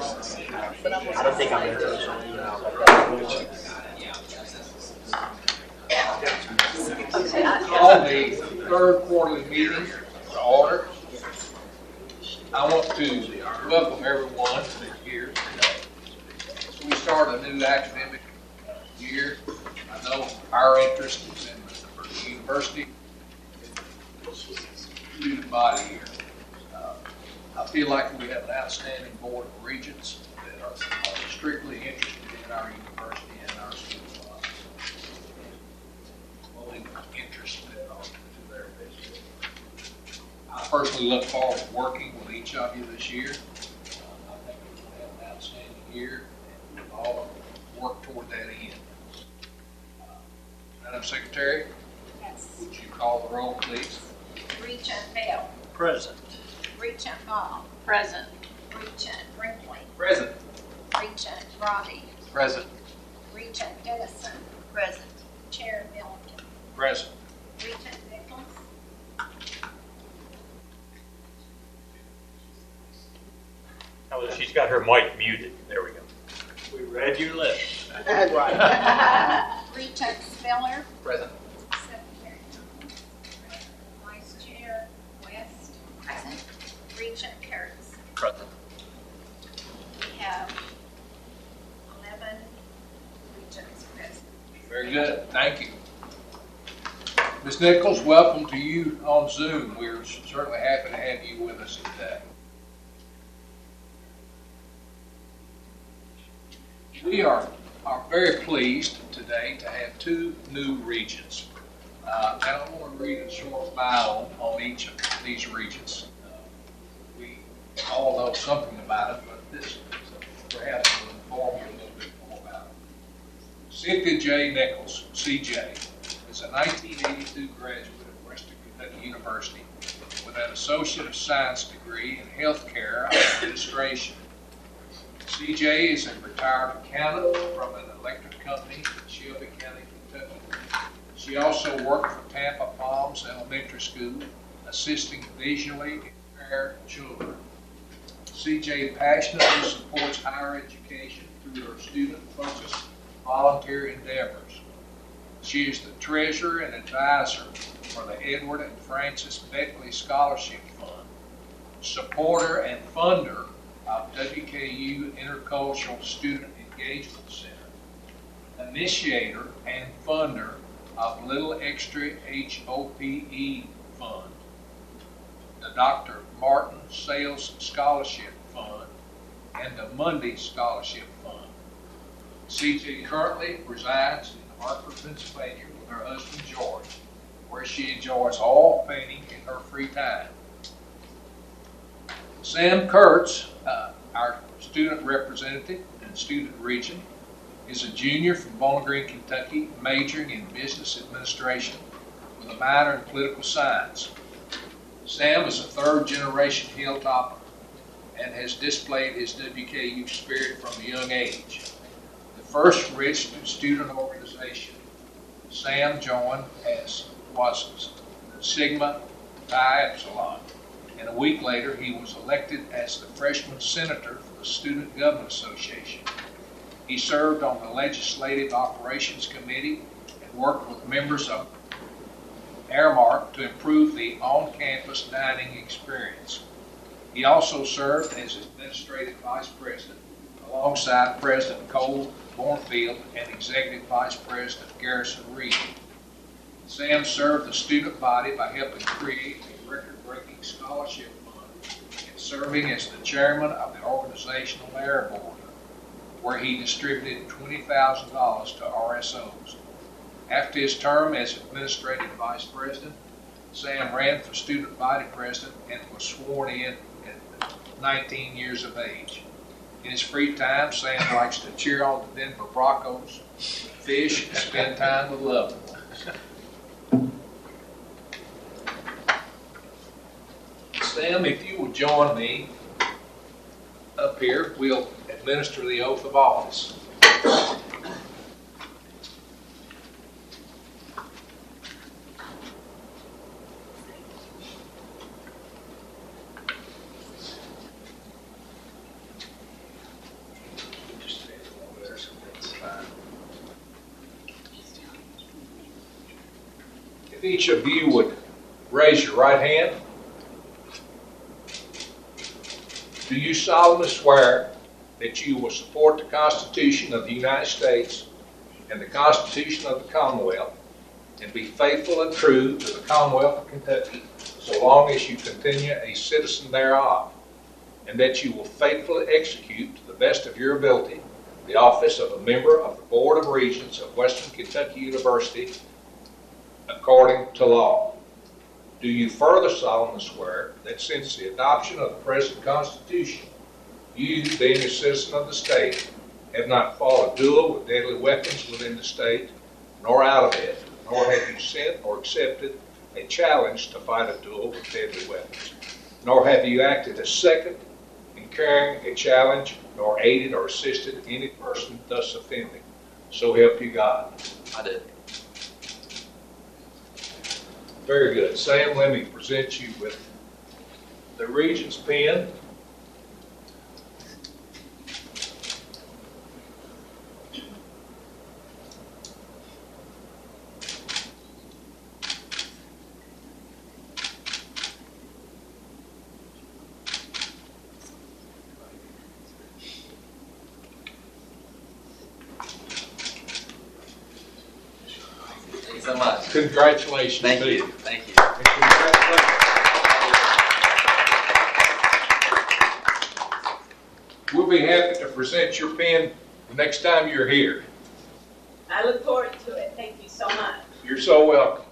I don't think I'm interested. On the third quarterly meeting to order, I want to welcome everyone here today. So we start a new academic year. I know our interest is in the university, student body here. I feel like we have an outstanding board of regents that are strictly interested in our university and our student body. Only interested to their business. I personally look forward to working with each of you this year. I think we'll have an outstanding year, and we'll all work toward that end. Madam Secretary, Yes. would you call the roll, please? Regent Bell. Present. Regent Ball. Present. Regent Brinkley. Present. Regent Robbie. Present. Regent Dennison. Present. Chair Millington. Present. Regent Nichols. Oh, she's got her mic muted. There we go. We read your lips. Regent Spiller. Present. Secretary Thomas. Vice Chair West. Present. Regent Kurtz. Present. We have 11 regents present. Very good. Thank you. Ms. Nichols, welcome to you on Zoom. We're certainly happy to have you with us today. We are very pleased today to have two new regents. And I want to read a short bio on each of these regents. We all know something about it, but this perhaps will inform you a little bit more about it. Cynthia J. Nichols, CJ, is a 1982 graduate of Western Kentucky University with an Associate of Science degree in Healthcare Administration. CJ is a retired accountant from an electric company in Shelby County, Kentucky. She also worked for Tampa Palms Elementary School, assisting visually impaired children. CJ passionately supports higher education through her student-focused volunteer endeavors. She is the treasurer and advisor for the Edward and Frances Beckley Scholarship Fund, supporter and funder of WKU Intercultural Student Engagement Center, initiator and funder of Little Extra HOPE Fund, the Dr. Martin Sales Scholarship Fund, and the Mundy Scholarship Fund. CJ currently resides in Hartford, Pennsylvania with her husband George, where she enjoys oil painting in her free time. Sam Kurtz, our student representative and student regent, is a junior from Bowling Green, Kentucky, majoring in business administration with a minor in political science. Sam is a third-generation Hilltopper and has displayed his WKU spirit from a young age. The first registered student organization Sam joined was Sigma Chi Epsilon, and a week later he was elected as the freshman senator for the Student Government Association. He served on the Legislative Operations Committee and worked with members of Airmark to improve the on-campus dining experience. He also served as Administrative Vice President alongside President Cole Bornfield and Executive Vice President Garrison Reed. Sam served the student body by helping create a record-breaking scholarship fund and serving as the chairman of the organizational merit board, where he distributed $20,000 to RSOs. After his term as Administrative Vice President, Sam ran for Student Body President and was sworn in at 19 years of age. In his free time, Sam likes to cheer on the Denver Broncos, fish, and spend time with loved ones. Sam, if you will join me up here, we'll administer the oath of office. If each of you would raise your right hand. Do you solemnly swear that you will support the Constitution of the United States and the Constitution of the Commonwealth, and be faithful and true to the Commonwealth of Kentucky so long as you continue a citizen thereof, and that you will faithfully execute to the best of your ability the office of a member of the Board of Regents of Western Kentucky University according to law? Do you further solemnly swear that since the adoption of the present Constitution, you, being a citizen of the state, have not fought a duel with deadly weapons within the state, nor out of it, nor have you sent or accepted a challenge to fight a duel with deadly weapons, nor have you acted as second in carrying a challenge, nor aided or assisted any person thus offending? So help you God. I did. Very good. Sam, let me present you with the Regent's pen. Thank you so much. Congratulations. Thank to you. Thank you. And congratulations. We'll be happy to present your pen the next time you're here. I look forward to it. Thank you so much. You're so welcome.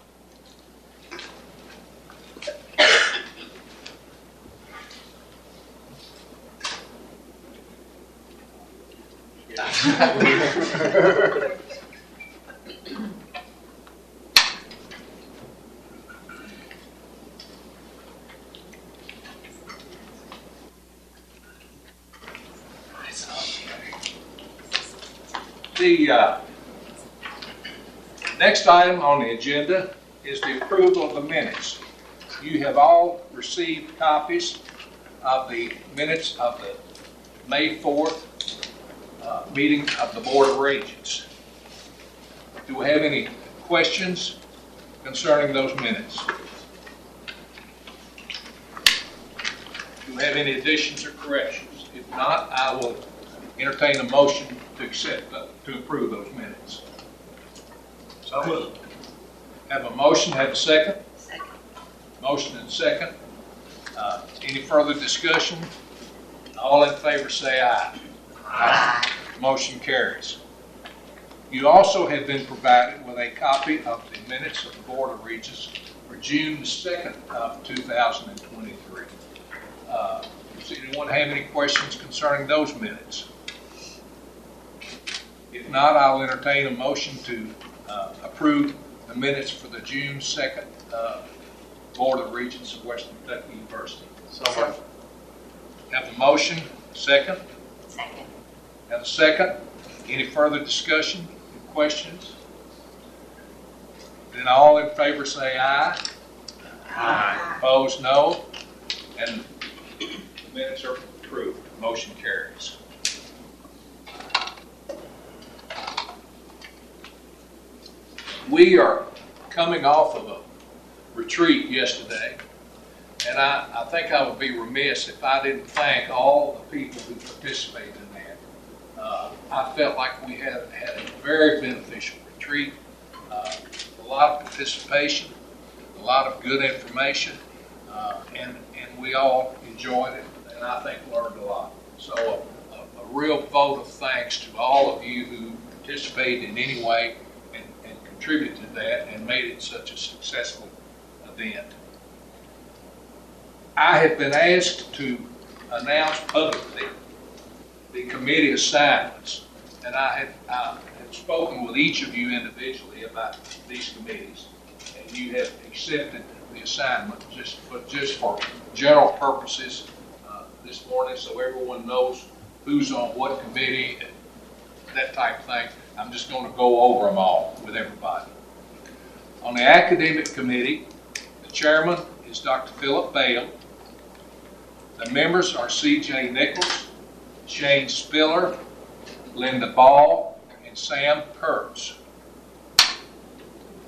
The next item on the agenda is the approval of the minutes. You have all received copies of the minutes of the May 4th meeting of the Board of Regents. Do we have any questions concerning those minutes? Do we have any additions or corrections? If not, I will entertain a motion to accept, to approve those minutes. So moved. Have a motion, have a second? Second. Motion and second. Any further discussion? All in favor say aye. Aye. Motion carries. You also have been provided with a copy of the minutes of the Board of Regents for June 2nd of 2023. Does anyone have any questions concerning those minutes? If not, I'll entertain a motion to approve the minutes for the June 2nd Board of Regents of Western Kentucky University. So much. Have a motion, second. Second. Have a second. Any further discussion, questions? Then all in favor say aye. Aye. Opposed, no. And the minutes are approved. Motion carries. We are coming off of a retreat yesterday, and I think I would be remiss if I didn't thank all the people who participated in that. I felt like we had a very beneficial retreat, a lot of participation, a lot of good information, and we all enjoyed it, and I think learned a lot. So a real vote of thanks to all of you who participated in any way and contributed to that and made it such a successful event. I have been asked to announce publicly the committee assignments, and I have spoken with each of you individually about these committees, and you have accepted the assignment just for general purposes this morning, so everyone knows who's on what committee and that type of thing. I'm just going to go over them all with everybody. On the academic committee, the chairman is Dr. Philip Bale. The members are C.J. Nichols, Shane Spiller, Linda Ball, and Sam Kurtz.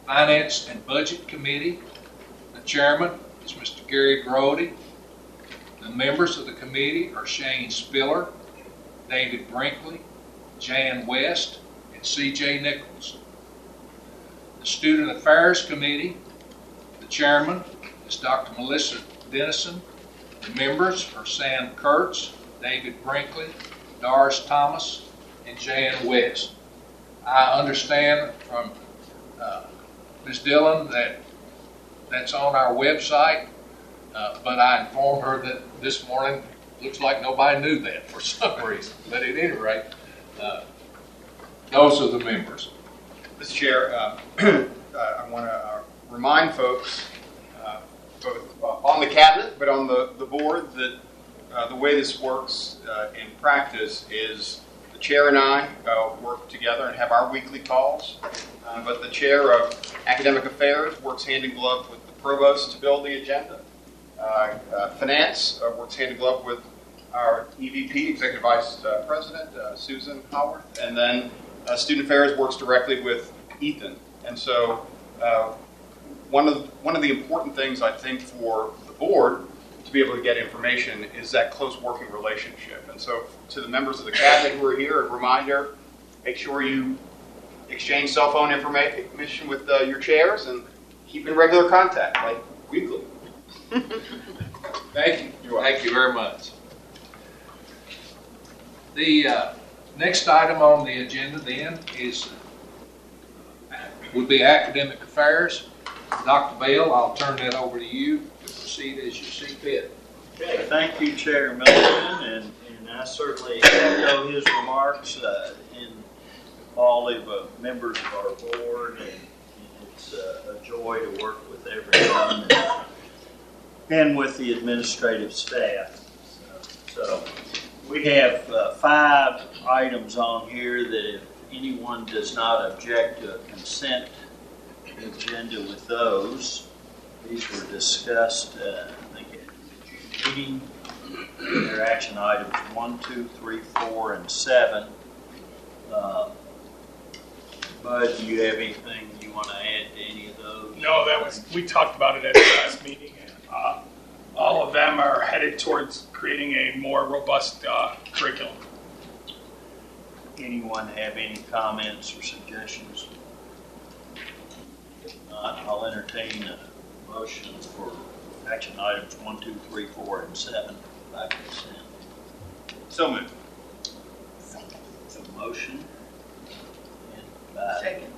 Finance and Budget Committee. The chairman is Mr. Gary Grody. The members of the committee are Shane Spiller, David Brinkley, Jan West, and C.J. Nichols. The Student Affairs Committee, the chairman is Dr. Melissa Dennison. The members are Sam Kurtz, David Brinkley, Doris Thomas, and Jan West. I understand from Ms. Dillon that that's on our website, but I informed her that this morning looks like nobody knew that for some reason. But at any rate, those are the members. Mr. Chair, I want to remind folks, both on the cabinet but on the board, that the way this works in practice is the chair and I work together and have our weekly calls, but the chair of academic affairs works hand in glove with the provost to build the agenda. Finance works hand in glove with our EVP, Executive Vice President, Susan Howard, and then Student Affairs works directly with Ethan. And so one of the important things, I think, for the board to be able to get information is that close working relationship. And so to the members of the cabinet who are here, a reminder, make sure you exchange cell phone information with your chairs and keep in regular contact, like weekly. Thank you. Thank you very much. The next item on the agenda then would be academic affairs. Dr. Bell, I'll turn that over to you to proceed as you see fit. Okay, thank you, Chair Milligan, and I certainly echo his remarks in quality of members of our board, and it's a joy to work with everyone and with the administrative staff. So we have 5 items on here that if anyone does not object to a consent agenda with those, these were discussed, I think, at the meeting. They're action items 1, 2, 3, 4, and 7. Bud, do you have anything you want to add to any of those? No, we talked about it at the last meeting. All of them are headed towards creating a more robust curriculum. Anyone have any comments or suggestions? If not, I'll entertain a motion for action items 1, 2, 3, 4, and 7 by consent. So moved. Second. A motion and by Second.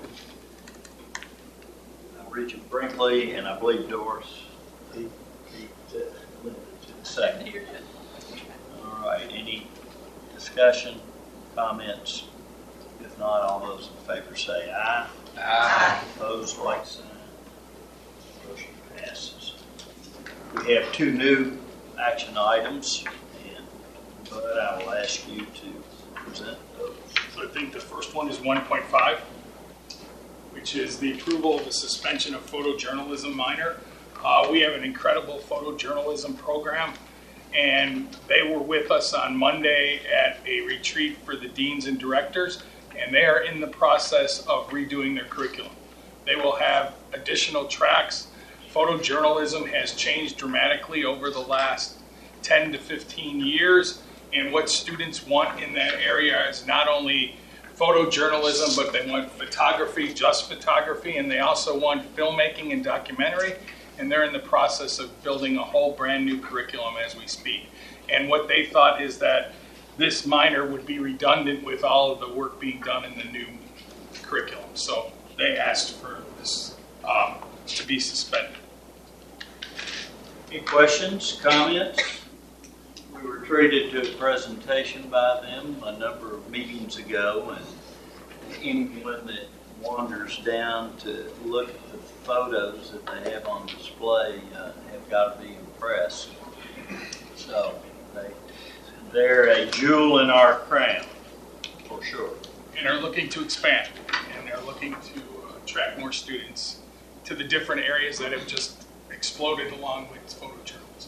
Regent Brinkley, and I believe Doris. He limited to the second. All right. Any discussion, comments? If not, all those in favor say aye. Aye. Opposed, like sign. Motion passes. We have 2 new action items, and Bud, I will ask you to present those. So I think the first one is 1.5, which is the approval of a suspension of photojournalism minor. We have an incredible photojournalism program, and they were with us on Monday at a retreat for the deans and directors, and they are in the process of redoing their curriculum. They will have additional tracks. Photojournalism has changed dramatically over the last 10 to 15 years, and what students want in that area is not only photojournalism, but they want photography, just photography, and they also want filmmaking and documentary, and they're in the process of building a whole brand new curriculum as we speak. And what they thought is that this minor would be redundant with all of the work being done in the new curriculum. So they asked for this to be suspended. Any questions, comments? We were treated to a presentation by them a number of meetings ago, and anyone that wanders down to look at the photos that they have on display have got to be impressed. So they're a jewel in our crown, for sure. And are looking to expand, and they're looking to attract more students to the different areas that have just exploded along with photojournalism.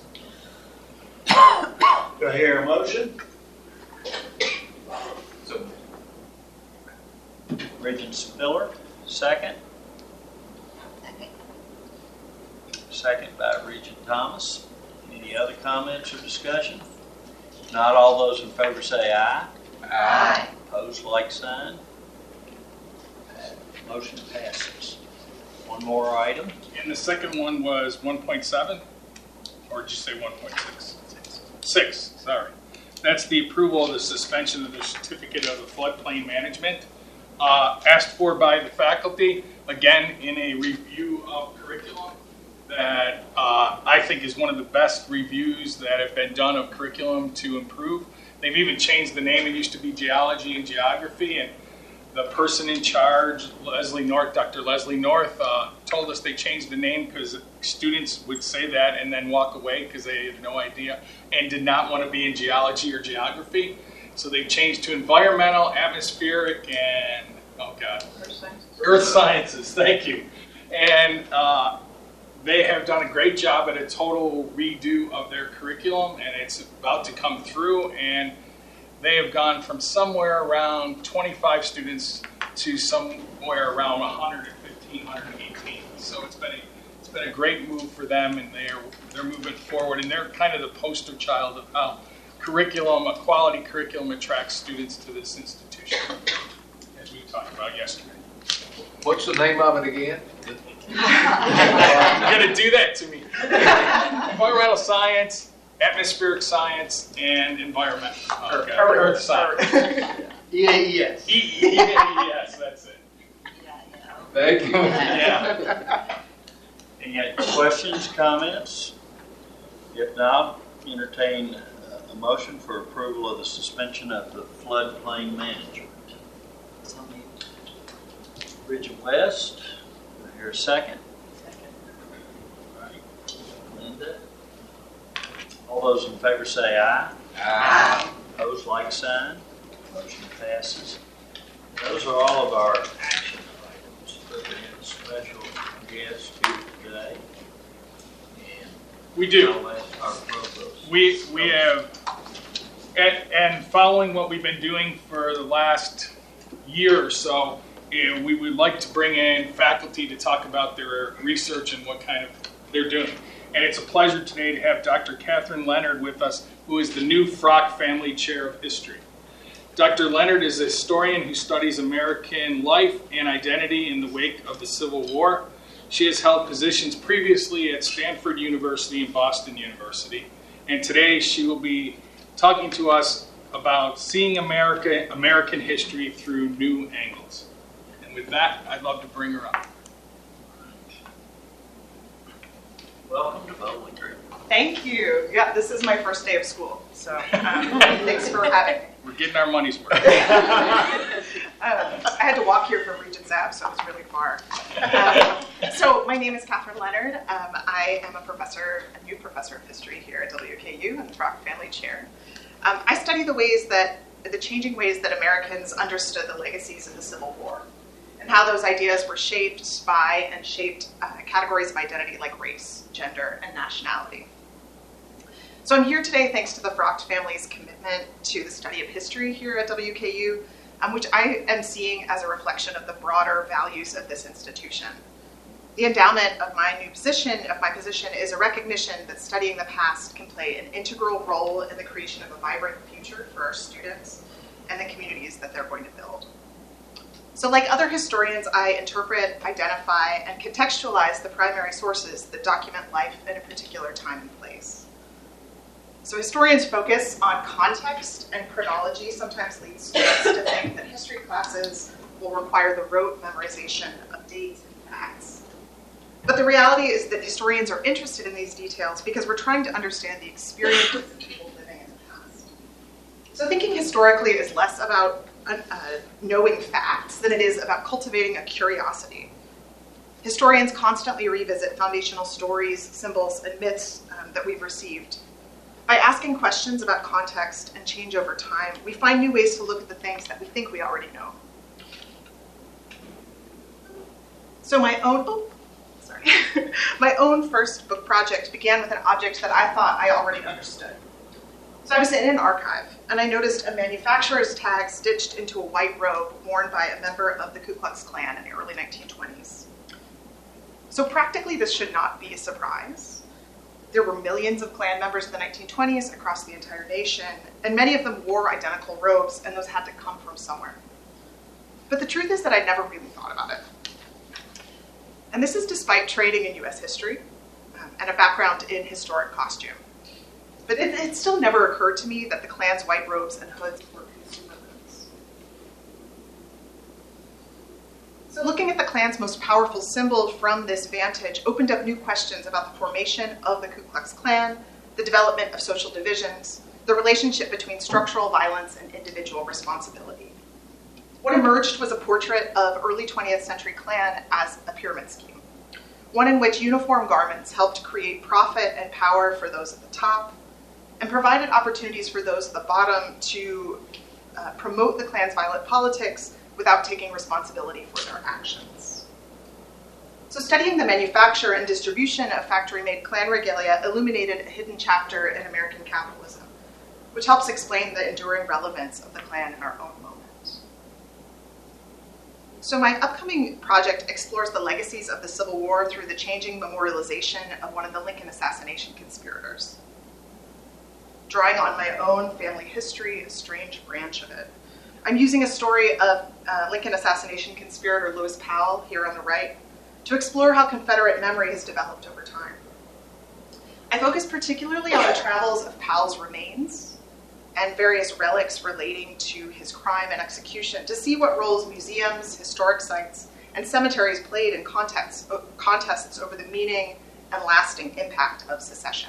Do I hear a motion? Regent Spiller, second. second by Regent Thomas. Any other comments or discussion? If not, all those in favor say aye. Aye. Opposed, like sign. Motion passes. One more item. And the second one was 1.7, or did you say 1.6? 6, sorry. That's the approval of the suspension of the certificate of the floodplain management, asked for by the faculty, again, in a review of curriculum that I think is one of the best reviews that have been done of curriculum to improve. They've even changed the name. It used to be geology and geography, and the person in charge, Dr. Leslie North, told us they changed the name because students would say that and then walk away because they had no idea and did not want to be in geology or geography. So they changed to environmental, atmospheric, and, Earth Sciences. Thank you. And they have done a great job at a total redo of their curriculum, and it's about to come through, and they have gone from somewhere around 25 students to somewhere around 115, 118. So it's been a great move for them, and they're moving forward, and they're kind of the poster child of how a quality curriculum attracts students to this institution, as we talked about yesterday. What's the name of it again? You're going to do that to me. Environmental science, atmospheric science, and environment. Earth science. EAES. EAES, that's it. Thank you. Yeah. Any questions, comments? If not, entertain a motion for approval of the suspension of the floodplain management. Regent West, do I hear a second? All right. Linda? All those in favor say aye. Aye. Opposed, like sign. Motion passes. Those are all of our action items. We have a special guest here today. And We do. I'll let our provost. We have, and following what we've been doing for the last year or so, we would like to bring in faculty to talk about their research and what kind of they're doing. And it's a pleasure today to have Dr. Catherine Leonard with us, who is the new Frock Family Chair of History. Dr. Leonard is a historian who studies American life and identity in the wake of the Civil War. She has held positions previously at Stanford University and Boston University. And today she will be talking to us about seeing American history through new angles. And with that, I'd love to bring her up. Welcome to Bowling Green. Thank you. Yeah, this is my first day of school, so thanks for having me. We're getting our money's worth. I had to walk here from Regent's Ave, so it was really far. So my name is Catherine Leonard. I am a new professor of history here at WKU and the Frock Family Chair. I study the changing ways that Americans understood the legacies of the Civil War and how those ideas were shaped by and shaped categories of identity like race, gender, and nationality. So I'm here today thanks to the Frock family's commitment to the study of history here at WKU, which I am seeing as a reflection of the broader values of this institution. The endowment of my position is a recognition that studying the past can play an integral role in the creation of a vibrant future for our students and the communities that they're going to build. So like other historians, I interpret, identify, and contextualize the primary sources that document life at a particular time and place. So historians focus on context, and chronology sometimes leads students to think that history classes will require the rote memorization of dates and facts. But the reality is that historians are interested in these details because we're trying to understand the experiences of people living in the past. So thinking historically is less about knowing facts than it is about cultivating a curiosity. Historians constantly revisit foundational stories, symbols, and myths that we've received. By asking questions about context and change over time, we find new ways to look at the things that we think we already know. So my own first book project began with an object that I thought I already understood. So I was in an archive, and I noticed a manufacturer's tag stitched into a white robe worn by a member of the Ku Klux Klan in the early 1920s. So practically, this should not be a surprise. There were millions of Klan members in the 1920s across the entire nation, and many of them wore identical robes, and those had to come from somewhere. But the truth is that I never really thought about it. And this is despite training in US history and a background in historic costume. But it still never occurred to me that the Klan's white robes and hoods were consumer goods. So looking at the Klan's most powerful symbol from this vantage opened up new questions about the formation of the Ku Klux Klan, the development of social divisions, the relationship between structural violence and individual responsibility. What emerged was a portrait of early 20th century Klan as a pyramid scheme, one in which uniform garments helped create profit and power for those at the top, and provided opportunities for those at the bottom to promote the Klan's violent politics without taking responsibility for their actions. So studying the manufacture and distribution of factory-made Klan regalia illuminated a hidden chapter in American capitalism, which helps explain the enduring relevance of the Klan in our own moment. So my upcoming project explores the legacies of the Civil War through the changing memorialization of one of the Lincoln assassination conspirators. Drawing on my own family history, a strange branch of it, I'm using a story of Lincoln assassination conspirator Lewis Powell, here on the right, to explore how Confederate memory has developed over time. I focus particularly on the travels of Powell's remains and various relics relating to his crime and execution to see what roles museums, historic sites, and cemeteries played in contests over the meaning and lasting impact of secession.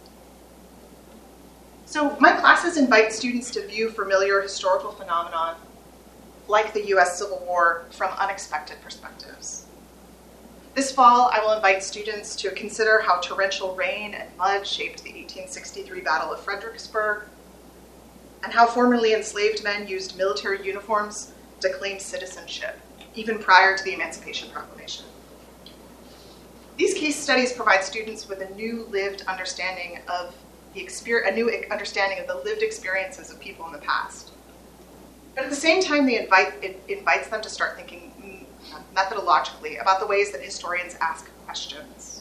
So my classes invite students to view familiar historical phenomenon, like the US Civil War, from unexpected perspectives. This fall, I will invite students to consider how torrential rain and mud shaped the 1863 Battle of Fredericksburg, and how formerly enslaved men used military uniforms to claim citizenship, even prior to the Emancipation Proclamation. These case studies provide students with a new lived understanding of the lived experiences of people in the past. But at the same time, it invites them to start thinking methodologically about the ways that historians ask questions.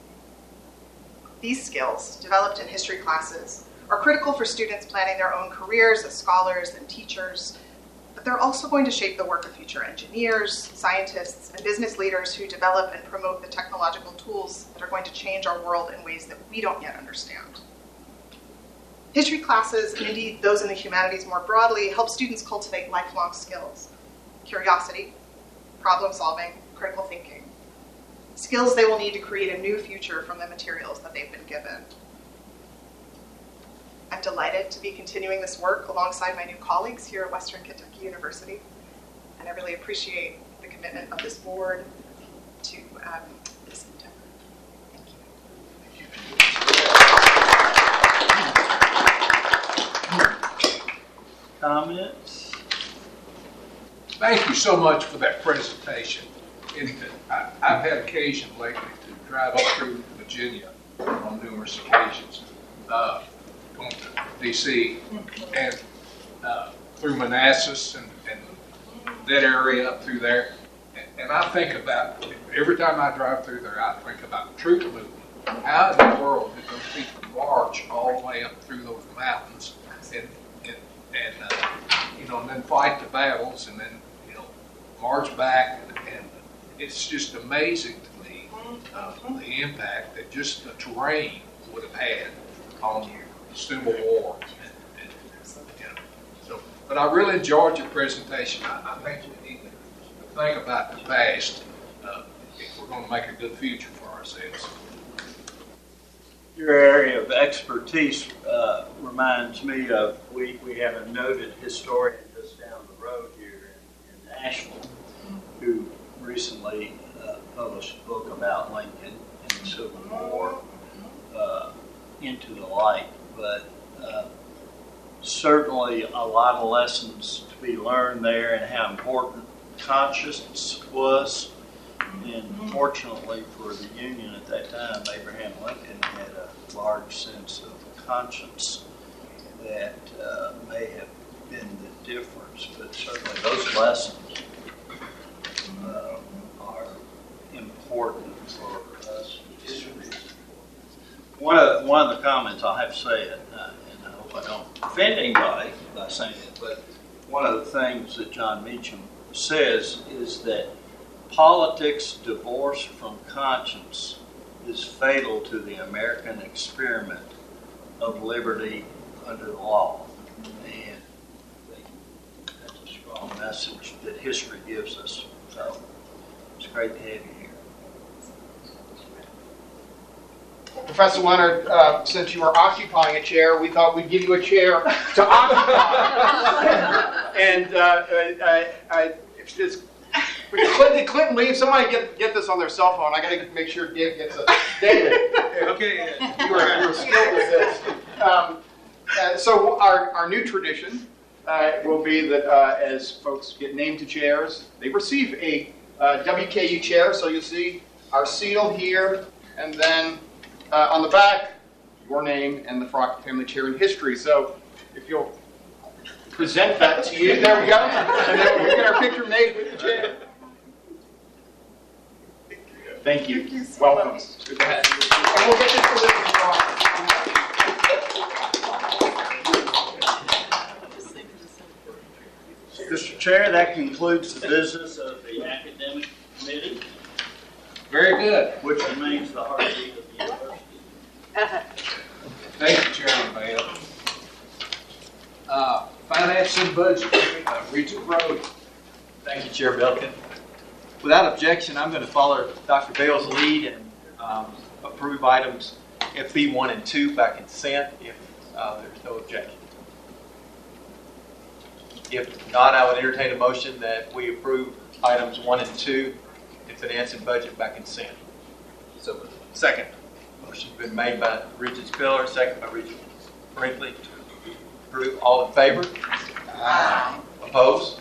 These skills, developed in history classes, are critical for students planning their own careers as scholars and teachers, but they're also going to shape the work of future engineers, scientists, and business leaders who develop and promote the technological tools that are going to change our world in ways that we don't yet understand. History classes, and indeed those in the humanities more broadly, help students cultivate lifelong skills: curiosity, problem solving, critical thinking. Skills they will need to create a new future from the materials that they've been given. I'm delighted to be continuing this work alongside my new colleagues here at Western Kentucky University, and I really appreciate the commitment of this board to this endeavor. Thank you. Comments? Thank you so much for that presentation. I've had occasion lately to drive up through Virginia on numerous occasions, going to D.C. and through Manassas and that area up through there. And I think about, every time I drive through there, I think about the troop movement. How in the world did those people march all the way up through those mountains and then fight the battles and then, march back? And it's just amazing to me the impact that just the terrain would have had on the Civil War. But I really enjoyed your presentation. I think we need to think about the past if we're going to make a good future for ourselves. Your area of expertise reminds me of, we have a noted historian just down the road here in Nashville who recently published a book about Lincoln and the Civil War, Into the Light. But certainly a lot of lessons to be learned there, and how important conscience was. And fortunately for the Union at that time, Abraham Lincoln had a large sense of conscience that may have been the difference. But certainly those lessons are important for one of the comments I'll have to say it, and I hope I don't offend anybody by saying it, but one of the things that John Meacham says is that politics divorced from conscience is fatal to the American experiment of liberty under the law. And I think that's a strong message that history gives us. So it's great to have you here. Professor Leonard, since you are occupying a chair, we thought we'd give you a chair to occupy. And did Clinton leave? Somebody get this on their cell phone. I got to make sure Dave gets it. David, Okay. you were skilled with this. So our new tradition will be that as folks get named to chairs, they receive a WKU chair. So you'll see our seal here, and then on the back, your name and the Frock Family Chair in History. So if you'll present that to you, there we go. And then we'll get our picture made with the chair. Thank you. Thank you so Welcome. much. Good to have you. And we'll get this delivered tomorrow. Mr. Chair, that concludes the business of the academic committee, Very good. which remains the heartbeat of the university. Thank you, Chairman Bale. Finance and budget, Regent Brody. Thank you, Chair Belkin. Without objection, I'm going to follow Dr. Bale's lead and approve items FB1 and 2 by consent if there's no objection. If not, I would entertain a motion that we approve items 1 and 2 in finance and budget by consent. So, second. Motion's been made by Regent Spiller, second by Regent Brinkley to approve. All in favor? Aye. Opposed?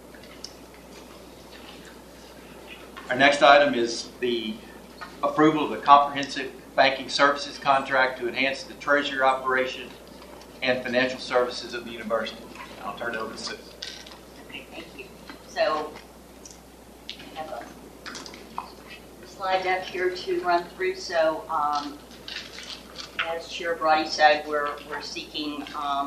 Our next item is the approval of the comprehensive banking services contract to enhance the treasury operation and financial services of the university. I'll turn it over to Susan. Okay, thank you. So, I have a slide deck here to run through. So, as Chair Brody said, we're seeking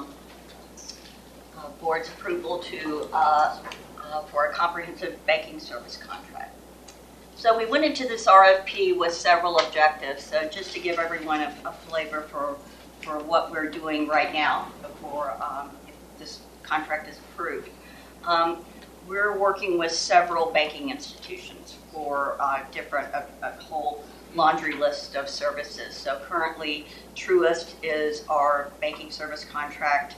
board's approval to for a comprehensive banking service contract. So we went into this RFP with several objectives. So just to give everyone a flavor for what we're doing right now before if this contract is approved. We're working with several banking institutions for a whole laundry list of services. So currently, Truist is our banking service contract,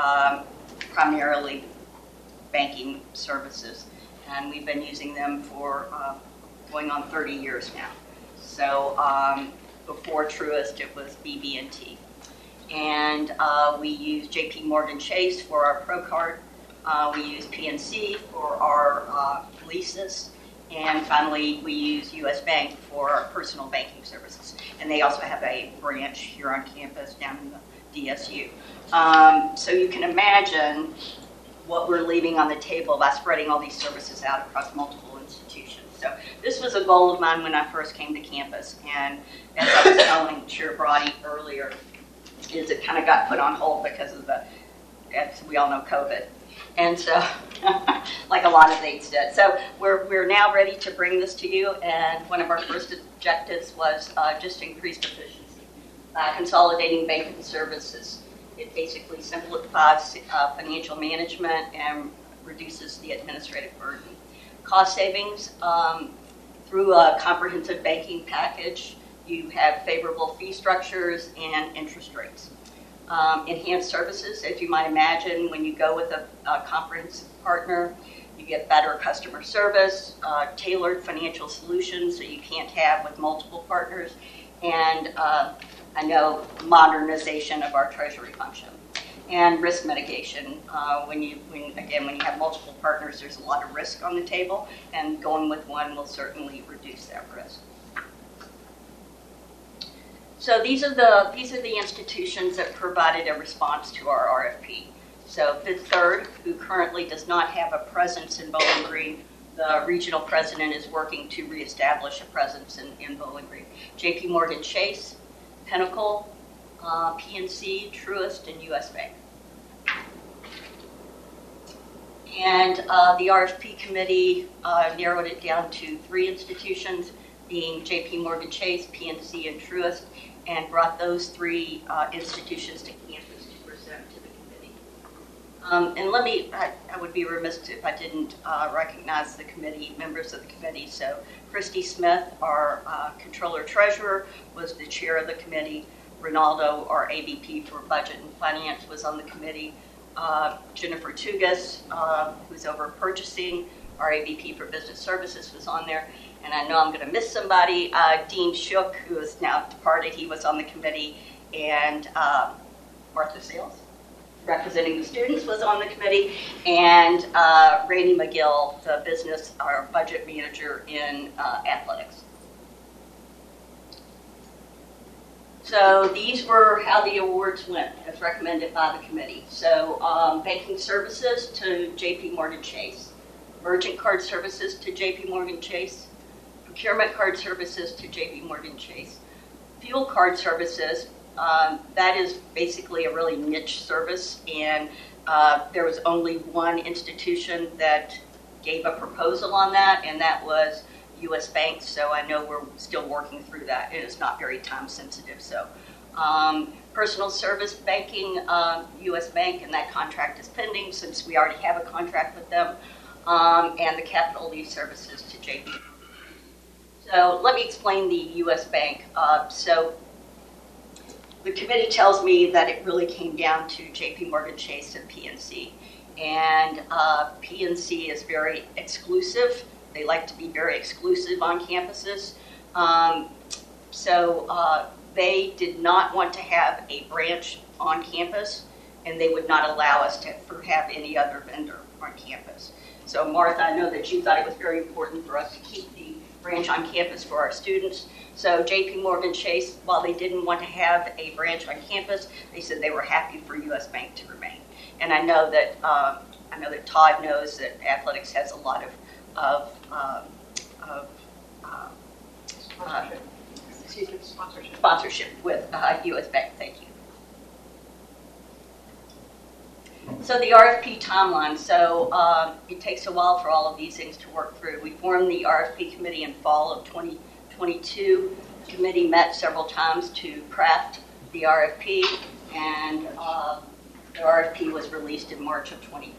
primarily banking services, and we've been using them for going on 30 years now. So before Truist, it was BB&T. And we use JP Morgan Chase for our Pro Card. We use PNC for our leases. And finally, we use US Bank for our personal banking services. And they also have a branch here on campus down in the DSU. So you can imagine what we're leaving on the table by spreading all these services out across multiple institutions. So this was a goal of mine when I first came to campus. And as I was telling Chair Brody earlier, is it kind of got put on hold because of as we all know, COVID. And so, like a lot of things did. So we're now ready to bring this to you, and one of our first objectives was just increased efficiency. Consolidating banking services. It basically simplifies financial management and reduces the administrative burden. Cost savings, through a comprehensive banking package, you have favorable fee structures and interest rates. Enhanced services, as you might imagine, when you go with a comprehensive partner, you get better customer service, tailored financial solutions that you can't have with multiple partners, and I know modernization of our treasury function. And risk mitigation. When you have multiple partners, there's a lot of risk on the table, and going with one will certainly reduce that risk. So these are the institutions that provided a response to our RFP. So Fifth Third, who currently does not have a presence in Bowling Green, the regional president is working to reestablish a presence in Bowling Green. JP Morgan Chase, Pinnacle, PNC, Truist, and US Bank. And the RFP committee narrowed it down to 3 institutions, being JP Morgan Chase, PNC, and Truist, and brought those 3 institutions to campus to present to the committee. And I would be remiss if I didn't recognize the committee, members of the committee. So Christy Smith, our controller treasurer, was the chair of the committee. Ronaldo, our AVP for budget and finance, was on the committee. Jennifer Tugas, who's over purchasing, our AVP for business services, was on there. And I know I'm going to miss somebody. Dean Shook, who is now departed, he was on the committee. And Martha Sales, representing the students, was on the committee. And Randy McGill, the business, our budget manager in athletics. So these were how the awards went, as recommended by the committee. So banking services to JP Morgan Chase, merchant card services to JP Morgan Chase, procurement card services to JP Morgan Chase, fuel card services, that is basically a really niche service, and there was only one institution that gave a proposal on that, and that was US Bank, so I know we're still working through that, and it's not very time sensitive. So personal service banking, US Bank, and that contract is pending since we already have a contract with them, and the capital lease services to JP. So let me explain the US Bank. So the committee tells me that it really came down to JP Morgan Chase and PNC, and PNC is very exclusive. They like to be very exclusive on campuses. So they did not want to have a branch on campus, and they would not allow us to have any other vendor on campus. So Martha, I know that you thought it was very important for us to keep the branch on campus for our students. So JP Morgan Chase, while they didn't want to have a branch on campus, they said they were happy for US Bank to remain. And I know that Todd knows that athletics has a lot of sponsorship with US Bank. Thank you. So the RFP timeline. So it takes a while for all of these things to work through. We formed the RFP committee in fall of 2022. The committee met several times to craft the RFP, and the RFP was released in March of 23.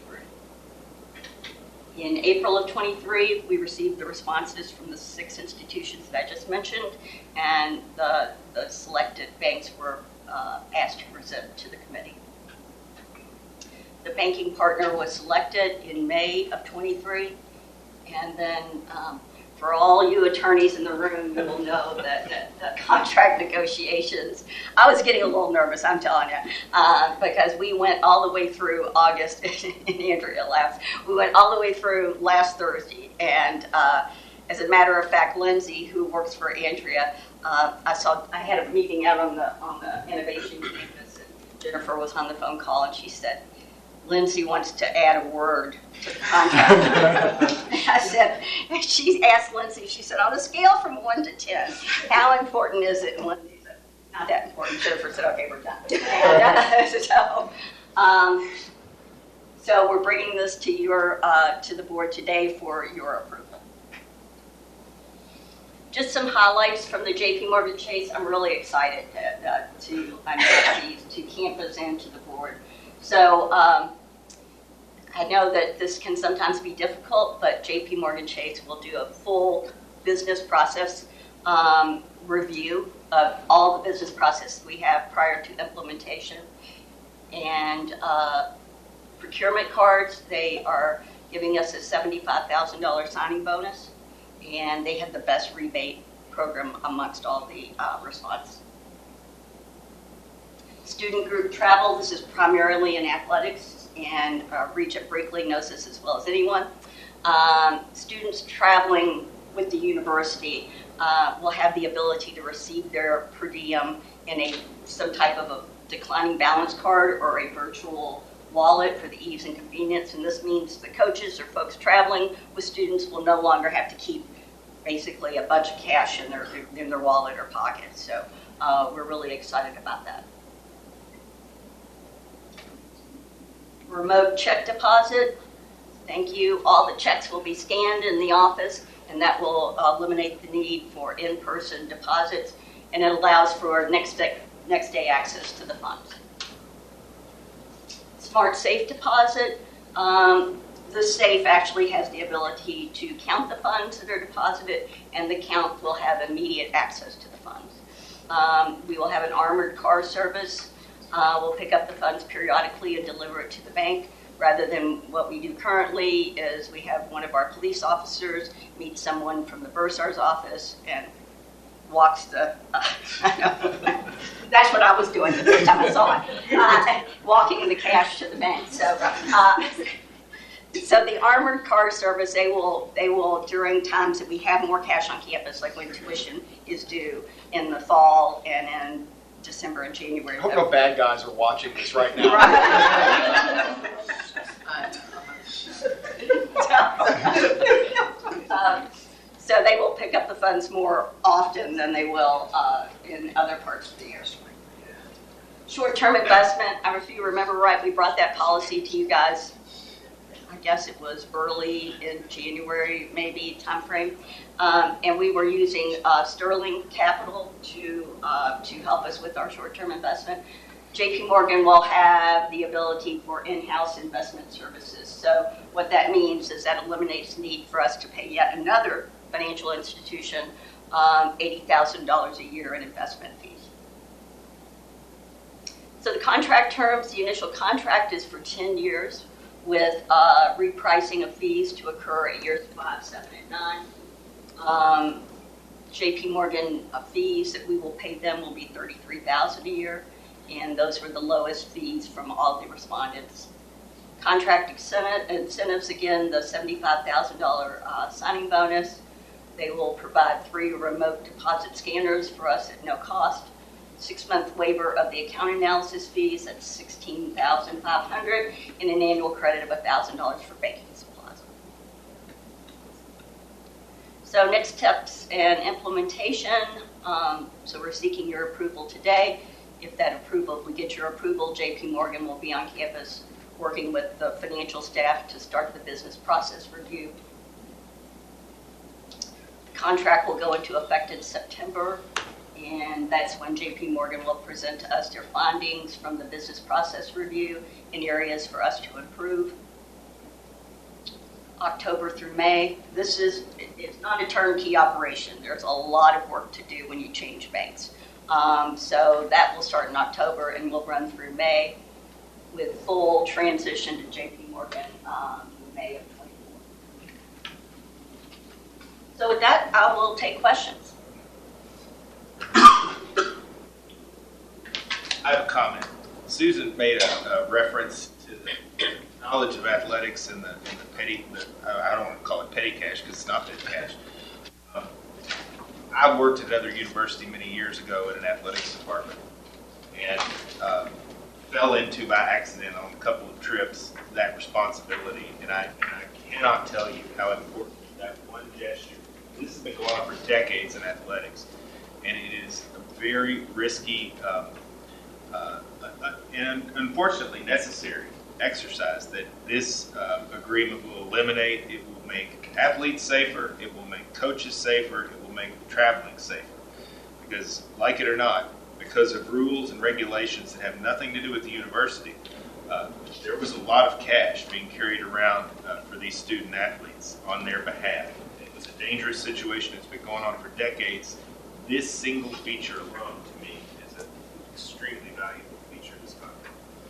In April of 23, we received the responses from the 6 institutions that I just mentioned, and the selected banks were asked to present to the committee. The banking partner was selected in May of 23, and then for all you attorneys in the room, you will know that the contract negotiations, I was getting a little nervous, I'm telling you, because we went all the way through August, and Andrea laughs, we went all the way through last Thursday, and as a matter of fact, Lindsay, who works for Andrea, I had a meeting out on the innovation campus, and Jennifer was on the phone call, and she said, Lindsay wants to add a word to the contract. She asked Lindsay, she said, on a scale from 1 to 10, how important is it? And Lindsay said, not that important. Jennifer said, okay, we're done. So we're bringing this to the board today for your approval. Just some highlights from the JP Morgan Chase. I'm really excited to announce these to campus and to the board. So I know that this can sometimes be difficult, but JP Morgan Chase will do a full business process review of all the business processes we have prior to implementation. And procurement cards, they are giving us a $75,000 signing bonus, and they have the best rebate program amongst all the response. Student group travel, this is primarily in athletics, and Regent Brinkley knows this as well as anyone. Students traveling with the university will have the ability to receive their per diem in some type of a declining balance card or a virtual wallet for the ease and convenience, and this means the coaches or folks traveling with students will no longer have to keep basically a bunch of cash in their wallet or pocket. So we're really excited about that. Remote check deposit. Thank you. All the checks will be scanned in the office, and that will eliminate the need for in-person deposits, and it allows for next day access to the funds. Smart safe deposit. The safe actually has the ability to count the funds that are deposited, and the count will have immediate access to the funds. We will have an armored car service. We'll pick up the funds periodically and deliver it to the bank, rather than what we do currently is we have one of our police officers meet someone from the bursar's office and walks the, that's what I was doing the first time I saw it, walking the cash to the bank. So the armored car service, they will during times that we have more cash on campus, like when tuition is due in the fall and in December and January. I hope no bad guys are watching this right now. So they will pick up the funds more often than they will in other parts of the year. Short-term investment, if you remember right, we brought that policy to you guys. I guess it was early in January, maybe timeframe, and we were using Sterling Capital to help us with our short-term investment. JP Morgan will have the ability for in-house investment services. So what that means is that eliminates the need for us to pay yet another financial institution $80,000 a year in investment fees. So the contract terms, the initial contract is for 10 years with repricing of fees to occur at years 5, 7, and 9. JP Morgan fees that we will pay them will be $33,000 a year, and those were the lowest fees from all the respondents. Contract incentives, again, the $75,000 signing bonus. They will provide 3 remote deposit scanners for us at no cost. 6-month waiver of the account analysis fees, that's $16,500, and an annual credit of $1,000 for banking supplies. So next steps and implementation. So we're seeking your approval today. If we get your approval, JP Morgan will be on campus working with the financial staff to start the business process review. The contract will go into effect in September. And that's when JP Morgan will present to us their findings from the business process review in areas for us to improve. October through May, it's not a turnkey operation. There's a lot of work to do when you change banks. So that will start in October and will run through May with full transition to JP Morgan May of 24. So with that, I will take questions. I have a comment. Susan made a reference to the knowledge of athletics and the petty, I don't want to call it petty cash because it's not petty cash. I worked at another university many years ago in an athletics department and fell into, by accident on a couple of trips, that responsibility. And I cannot tell you how important that one gesture. This has been going on for decades in athletics. And it is a very risky and unfortunately necessary exercise that this agreement will eliminate. It will make athletes safer. It will make coaches safer. It will make traveling safer. Because, like it or not, because of rules and regulations that have nothing to do with the university, there was a lot of cash being carried around for these student athletes on their behalf. It was a dangerous situation. It's been going on for decades. This single feature alone, to me, is an extremely valuable feature of this contract.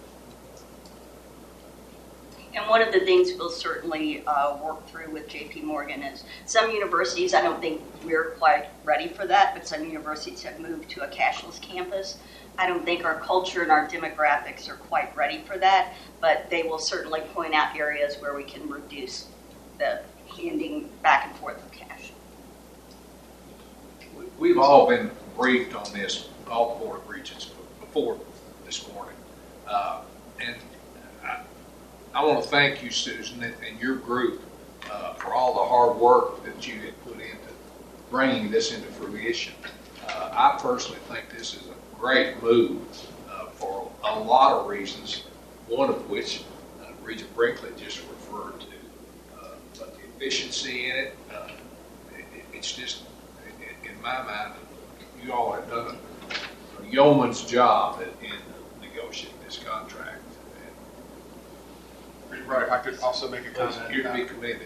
And one of the things we'll certainly work through with JP Morgan is some universities, I don't think we're quite ready for that, but some universities have moved to a cashless campus. I don't think our culture and our demographics are quite ready for that, but they will certainly point out areas where we can reduce the handing back and forth of cash. We've all been briefed on this, all the Board of Regents, before this morning. And I want to thank you, Susan, and your group for all the hard work that you have put into bringing this into fruition. I personally think this is a great move for a lot of reasons, one of which Regent Brinkley just referred to. But the efficiency in it, it's just, in my mind, you all have done a yeoman's job in negotiating this contract. Right, if I could also make a comment. You're to be commended.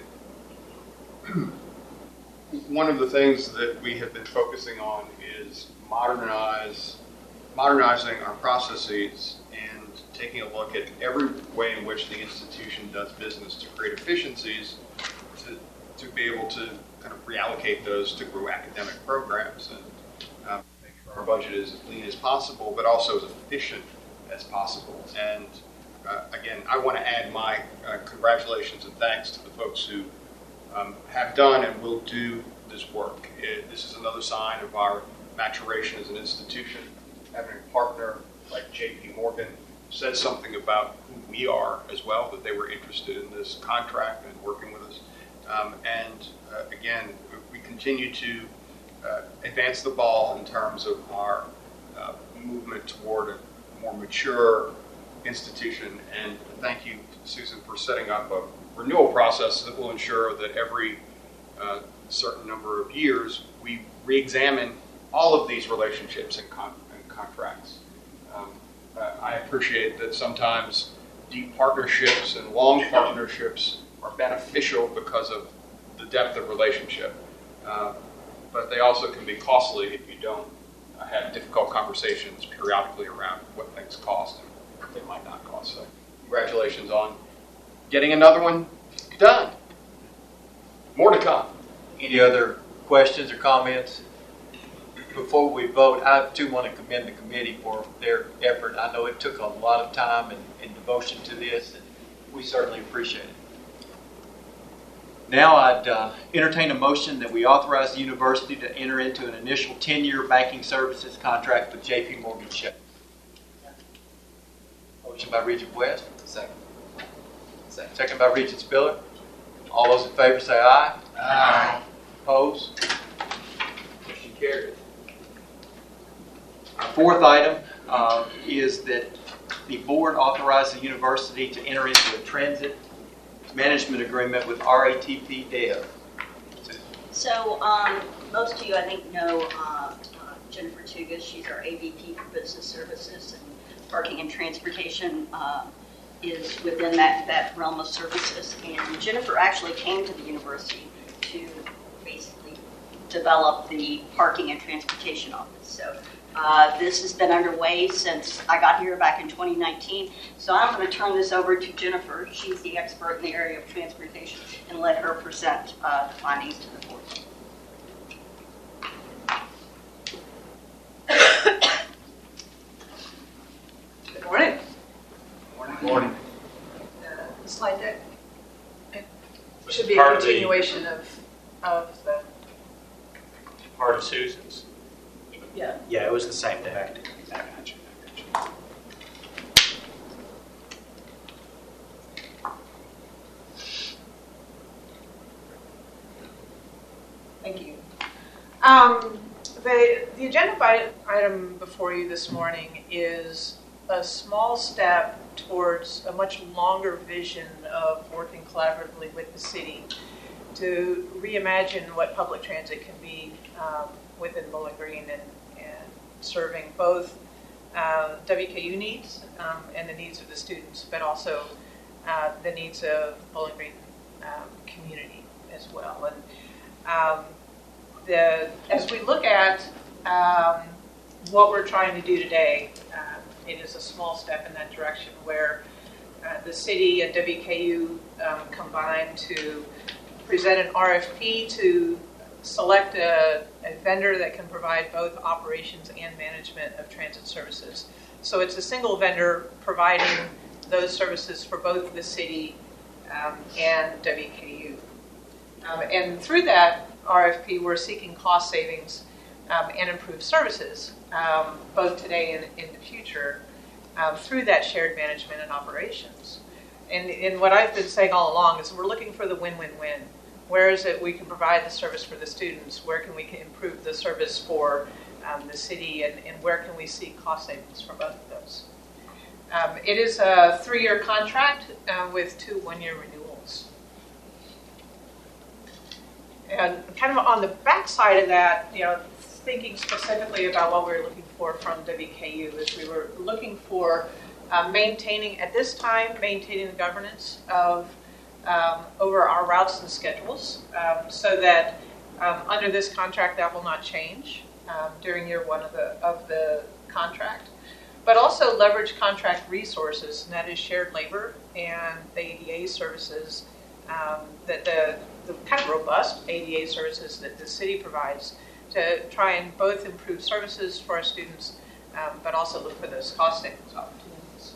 One of the things that we have been focusing on is modernizing our processes and taking a look at every way in which the institution does business to create efficiencies to be able to kind of reallocate those to grow academic programs and make sure our budget is as lean as possible, but also as efficient as possible. And again, I want to add my congratulations and thanks to the folks who have done and will do this work. This is another sign of our maturation as an institution. Having a partner like J.P. Morgan says something about who we are as well, that they were interested in this contract and working with us. Again, we continue to advance the ball in terms of our movement toward a more mature institution. And thank you, Susan, for setting up a renewal process that will ensure that every certain number of years we re-examine all of these relationships and contracts. I appreciate that sometimes deep partnerships and long partnerships are beneficial because of the depth of relationship, but they also can be costly if you don't have difficult conversations periodically around what things cost and what they might not cost. So congratulations on getting another one done. More to come. Any other questions or comments? Before we vote, I too want to commend the committee for their effort. I know it took a lot of time and devotion to this, and we certainly appreciate it. Now I'd entertain a motion that we authorize the university to enter into an initial 10-year banking services contract with J.P. Morgan Chase. Motion by Regent West. Second. Second by Regent Spiller. All those in favor say aye. Aye. Opposed? Motion carries. Our fourth item is that the board authorizes the university to enter into a transit management agreement with RATP Dev. So most of you, I think, know Jennifer Tugas. She's our AVP for Business Services, and Parking and Transportation is within that realm of services. And Jennifer actually came to the university to basically develop the Parking and Transportation office. So this has been underway since I got here back in 2019. So I'm going to turn this over to Jennifer. She's the expert in the area of transportation, and let her present the findings to the board. Good morning. Good morning. The slide deck. It should be a continuation of the. Part of Susan's. Yeah. Yeah, it was the same day. Thank you. The agenda item before you this morning is a small step towards a much longer vision of working collaboratively with the city to reimagine what public transit can be within Bowling Green and serving both WKU needs and the needs of the students, but also the needs of Bowling Green community as well. And as we look at what we're trying to do today, it is a small step in that direction where the city and WKU combine to present an RFP to select a vendor that can provide both operations and management of transit services. So it's a single vendor providing those services for both the city and WKU. And through that RFP, we're seeking cost savings and improved services, both today and in the future, through that shared management and operations. And what I've been saying all along is we're looking for the win-win-win. Where is it we can provide the service for the students? Where can we improve the service for the city, and where can we see cost savings for both of those. It is a 3-year contract with 2 one-year renewals. And kind of on the back side of that, thinking specifically about what we were looking for from WKU is we were looking for maintaining the governance of over our routes and schedules, so that under this contract that will not change during year 1 of the contract, but also leverage contract resources, and that is shared labor and the ADA services, that the kind of robust ADA services that the city provides to try and both improve services for our students, but also look for those cost savings opportunities.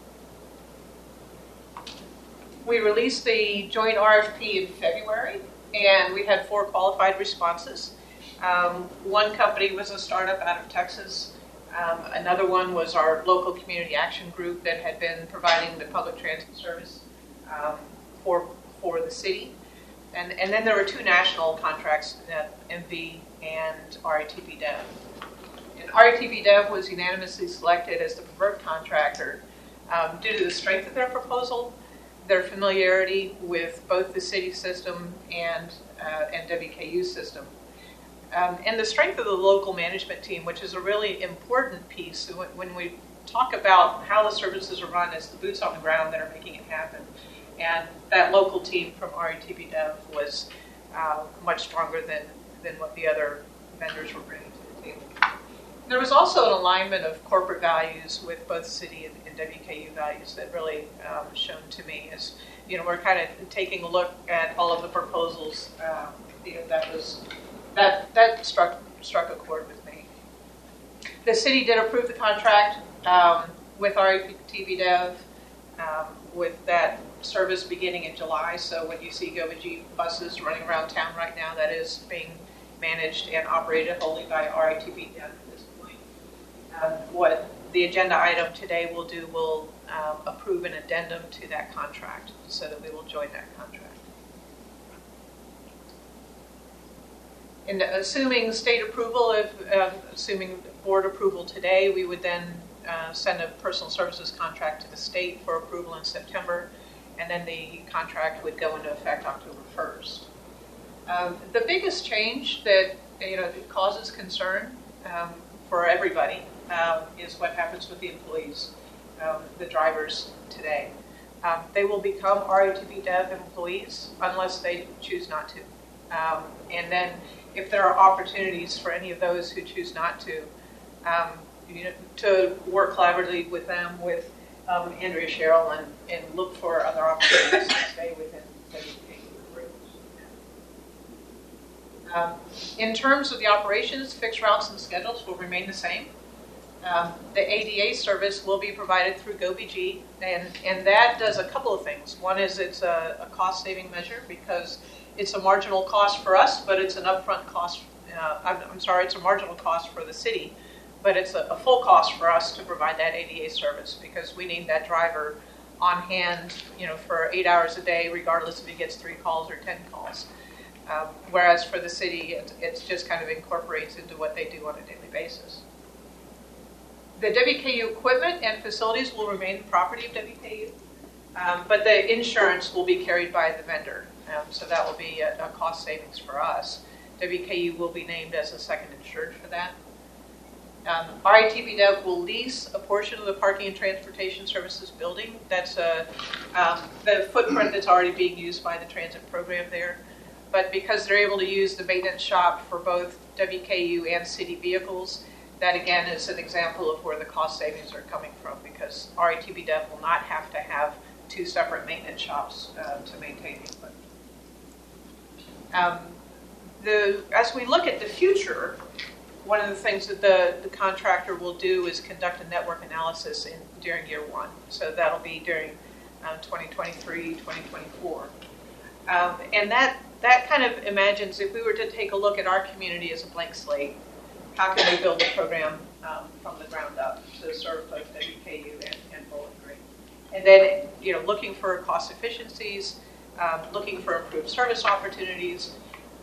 We released the joint RFP in February, and we had 4 qualified responses. One company was a startup out of Texas. Another one was our local community action group that had been providing the public transit service for the city. And then there were 2 national contracts, MV and RITB Dev. And RITB Dev was unanimously selected as the preferred contractor due to the strength of their proposal, their familiarity with both the city system and WKU system. And the strength of the local management team, which is a really important piece when we talk about how the services are run, as the boots on the ground that are making it happen. And that local team from RITB Dev was much stronger than what the other vendors were bringing to the table. There was also an alignment of corporate values with both city and WKU values that really shown to me as, we're kind of taking a look at all of the proposals. That struck a chord with me. The city did approve the contract with RITB Dev with that service beginning in July. So when you see GoVG buses running around town right now, that is being managed and operated wholly by RITB Dev at this point. What the agenda item today will do will approve an addendum to that contract so that we will join that contract. And assuming state approval, assuming board approval today, we would then send a personal services contract to the state for approval in September, and then the contract would go into effect October 1st. The biggest change that causes concern for everybody is what happens with the employees, the drivers today. They will become RITB Dev employees unless they choose not to. And then if there are opportunities for any of those who choose not to work collaboratively with them, with Andrea Sherrill, and look for other opportunities to stay within WKU groups. In terms of the operations, fixed routes and schedules will remain the same. The ADA service will be provided through GoVG, and that does a couple of things. One is it's a cost-saving measure because it's a marginal cost for us, but it's an upfront cost. It's a marginal cost for the city, but it's a full cost for us to provide that ADA service because we need that driver on hand, for 8 hours a day, regardless if he gets 3 calls or 10 calls. Whereas for the city, it's just kind of incorporates into what they do on a daily basis. The WKU equipment and facilities will remain the property of WKU, but the insurance will be carried by the vendor. So that will be a cost savings for us. WKU will be named as a second insured for that. RITB Dev will lease a portion of the parking and transportation services building. That's the footprint that's already being used by the transit program there. But because they're able to use the maintenance shop for both WKU and city vehicles, that again is an example of where the cost savings are coming from because RITB Dev will not have to have 2 separate maintenance shops to maintain the equipment. As we look at the future, one of the things that the contractor will do is conduct a network analysis during year 1. So that'll be during 2023, 2024. And that kind of imagines if we were to take a look at our community as a blank slate, how can we build a program from the ground up to serve both WKU and Bowling Green? And then, looking for cost efficiencies, looking for improved service opportunities,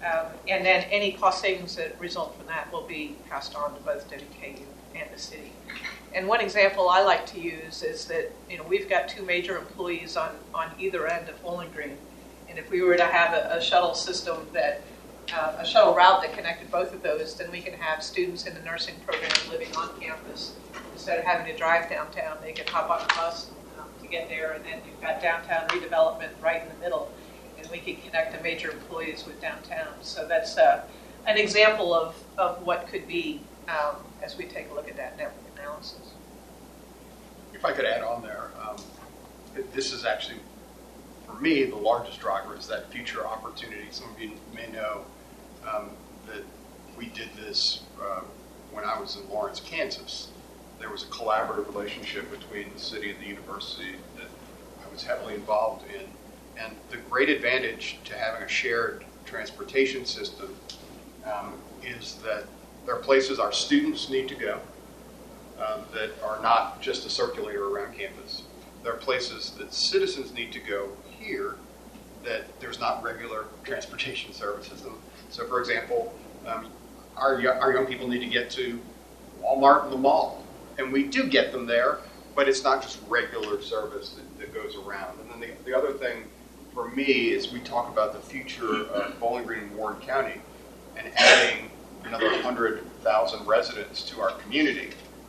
And then any cost savings that result from that will be passed on to both WKU and the city. And one example I like to use is that, we've got two major employees on either end of Bowling Green. And if we were to have a shuttle system a shuttle route that connected both of those, then we can have students in the nursing program living on campus. Instead of having to drive downtown, they can hop on a bus to get there, and then you've got downtown redevelopment right in the middle, and we can connect the major employees with downtown. So that's an example of what could be as we take a look at that network analysis. If I could add on there, this is actually, for me, the largest driver is that future opportunity. Some of you may know that we did this when I was in Lawrence, Kansas. There was a collaborative relationship between the city and the university that I was heavily involved in. And the great advantage to having a shared transportation system is that there are places our students need to go that are not just a circulator around campus. There are places that citizens need to go here that there's not regular transportation services. So, for example, our young people need to get to Walmart and the mall, and we do get them there, but it's not just regular service that goes around. And then the other thing for me is we talk about the future of Bowling Green and Warren County and adding another 100,000 residents to our community.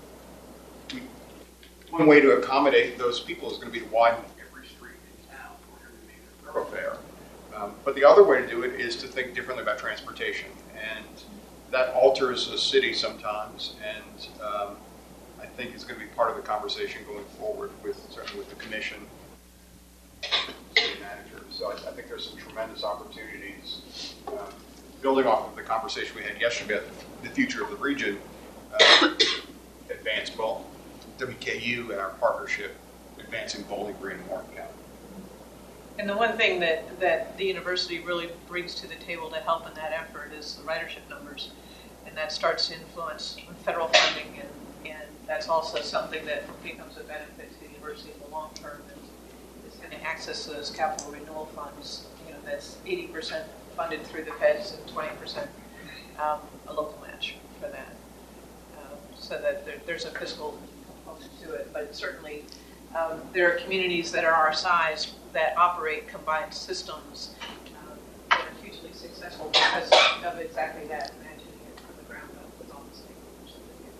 One way to accommodate those people is going to be to widen every street in town or every major thoroughfare. But the other way to do it is to think differently about transportation, and that alters a city sometimes, and I think is going to be part of the conversation going forward certainly with the commission, city managers. So I think there's some tremendous opportunities building off of the conversation we had yesterday about the future of the region, advance both WKU and our partnership advancing Bowling Green and Warren County. And the one thing that the university really brings to the table to help in that effort is the ridership numbers. And that starts to influence federal funding, and that's also something that becomes a benefit to the university in the long term. It's going to access those capital renewal funds. That's 80% funded through the feds and 20% a local match for that. So that there's a fiscal component to it, but certainly there are communities that are our size that operate combined systems that are hugely successful because of exactly that, imagining it from the ground up with all the stakeholders.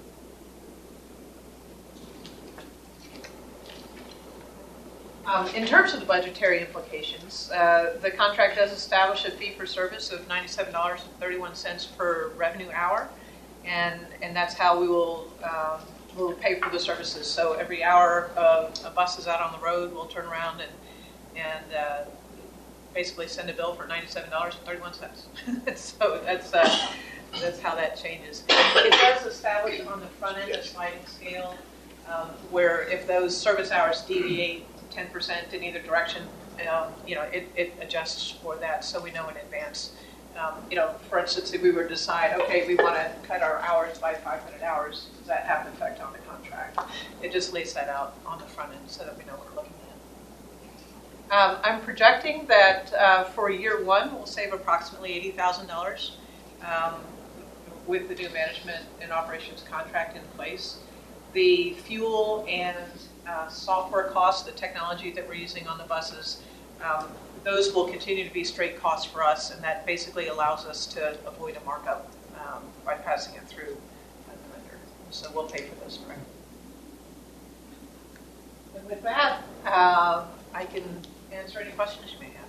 In terms of the budgetary implications, the contract does establish a fee for service of $97.31 per revenue hour, and that's how we will pay for the services. So every hour a bus is out on the road, we'll turn around and basically send a bill for $97.31. So that's how that changes. It does establish on the front end a sliding scale where if those service hours deviate 10% in either direction, it adjusts for that, so we know in advance. For instance, if we were to decide, okay, we want to cut our hours by 500 hours, does that have an effect on the contract? It just lays that out on the front end so that we know what we're looking at. I'm projecting that for year one, we'll save approximately $80,000 with the new management and operations contract in place. The fuel and software costs, the technology that we're using on the buses, those will continue to be straight costs for us, and that basically allows us to avoid a markup by passing it through the vendor. So we'll pay for those directly. And with that, I can answer any questions you may have.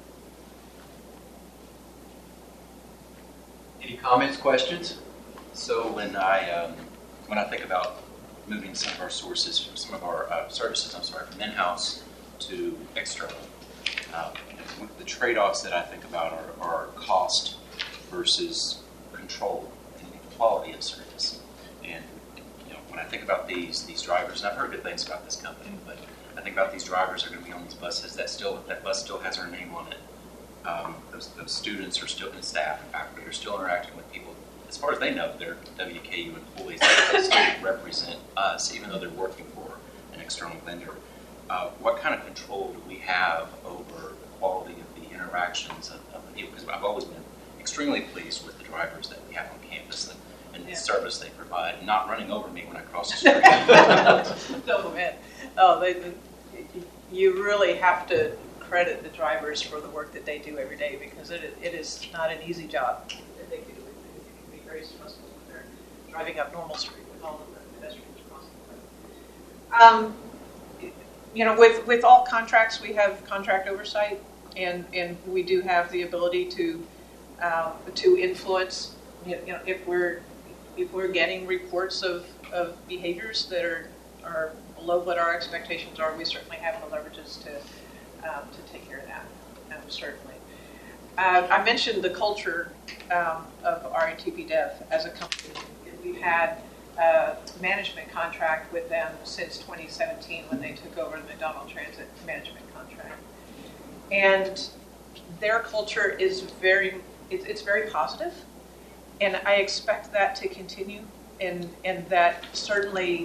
Any comments, questions? So when I think about moving some of our sources from some of our services, from in-house to external, the trade-offs that I think about are cost versus control and quality of service. And when I think about these drivers, and I've heard good things about this company, but I think about these drivers are going to be on these buses that bus still has our name on it. Those students are still, and staff and faculty are still interacting with people. As far as they know, they're WKU employees. They still represent us, even though they're working for an external vendor. What kind of control do we have over the quality of the interactions of the people? Because I've always been extremely pleased with the drivers that we have on campus and the Yeah. service they provide, and not running over me when I cross the street. Oh, man. Oh, you really have to credit the drivers for the work that they do every day, because it is not an easy job that they do. It can be very stressful when they're driving up Normal Street with all of the pedestrians crossing the road. You know, with all contracts, we have contract oversight, and we do have the ability to influence. You know, if we're getting reports of behaviors that are below what our expectations are, we certainly have the leverages to take care of that. Certainly. I mentioned the culture of RITP Dev as a company. We've had a management contract with them since 2017 when they took over the McDonald Transit management contract. And their culture is very positive, and I expect that to continue, and that certainly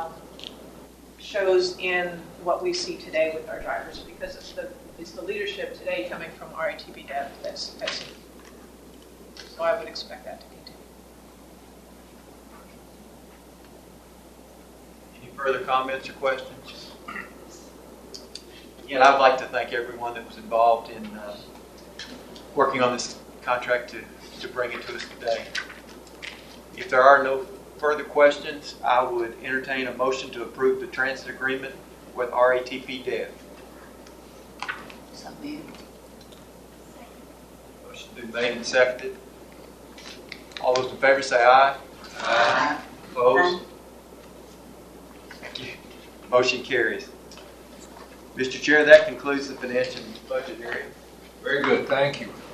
shows in what we see today with our drivers, because it's the leadership today coming from RITP Dev that's so I would expect that to continue. Any further comments or questions? Again, I would like to thank everyone that was involved in working on this contract to bring it to us today. If there are no further questions, I would entertain a motion to approve the transit agreement with RATP Dev. Motion been made and seconded. All those in favor say aye. Aye. Opposed? Thank you. Motion carries. Mr. Chair, that concludes the finance and budget area. Very good, thank you.